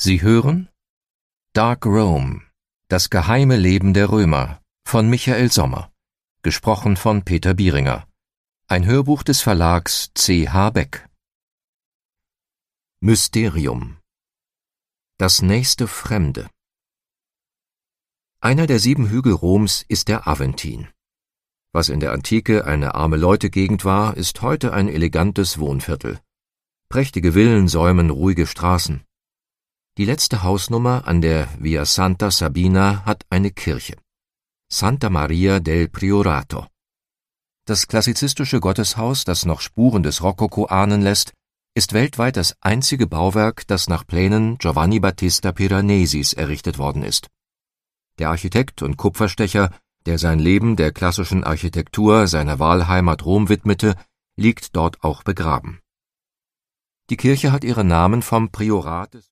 Sie hören Dark Rome, das geheime Leben der Römer von Michael Sommer, gesprochen von Peter Bieringer. Ein Hörbuch des Verlags C.H. Beck. Mysterium. Das nächste Fremde. Einer der 7 Hügel Roms ist der Aventin. Was in der Antike eine arme Leute-Gegend war, ist heute ein elegantes Wohnviertel. Prächtige Villen säumen ruhige Straßen. Die letzte Hausnummer an der Via Santa Sabina hat eine Kirche. Santa Maria del Priorato. Das klassizistische Gotteshaus, das noch Spuren des Rokoko ahnen lässt, ist weltweit das einzige Bauwerk, das nach Plänen Giovanni Battista Piranesis errichtet worden ist. Der Architekt und Kupferstecher, der sein Leben der klassischen Architektur seiner Wahlheimat Rom widmete, liegt dort auch begraben. Die Kirche hat ihren Namen vom Priorat des